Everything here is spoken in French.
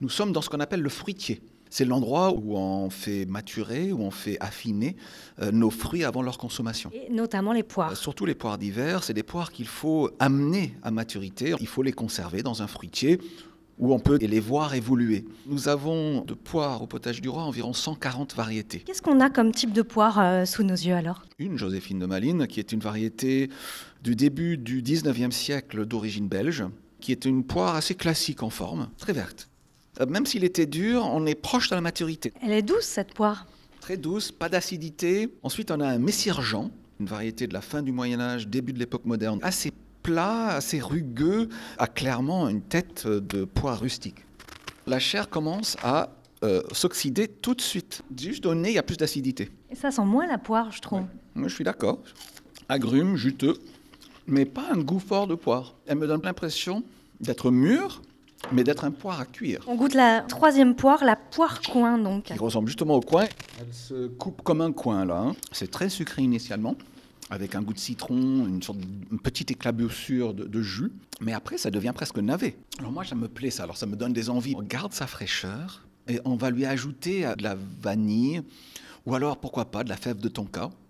Nous sommes dans ce qu'on appelle le fruitier. C'est l'endroit où on fait maturer, où on fait affiner nos fruits avant leur consommation. Et notamment les poires. Surtout les poires d'hiver, c'est des poires qu'il faut amener à maturité. Il faut les conserver dans un fruitier où on peut les voir évoluer. Nous avons de poires au potage du roi environ 140 variétés. Qu'est-ce qu'on a comme type de poire sous nos yeux alors? Une Joséphine de Malines, qui est une variété du début du 19e siècle d'origine belge, qui est une poire assez classique en forme, très verte. Même s'il était dur, on est proche de la maturité. Elle est douce cette poire. Très douce, pas d'acidité. Ensuite, on a un Messire-Jean, une variété de la fin du Moyen-Âge, début de l'époque moderne, assez plat, assez rugueux, a clairement une tête de poire rustique. La chair commence à s'oxyder tout de suite. Juste au nez, il y a plus d'acidité. Et ça sent moins la poire, je trouve. Ouais. Moi, je suis d'accord. Agrumes, juteux, mais pas un goût fort de poire. Elle me donne l'impression d'être mûre, mais d'être un poire à cuire. On goûte la troisième poire, la poire coin donc. Qui ressemble justement au coin. Elle se coupe comme un coin là. C'est très sucré initialement, avec un goût de citron, une petite éclaboussure de jus. Mais après, ça devient presque navet. Alors moi, ça me plaît ça. Alors ça me donne des envies. On garde sa fraîcheur et on va lui ajouter de la vanille ou alors, pourquoi pas, de la fève de tonka.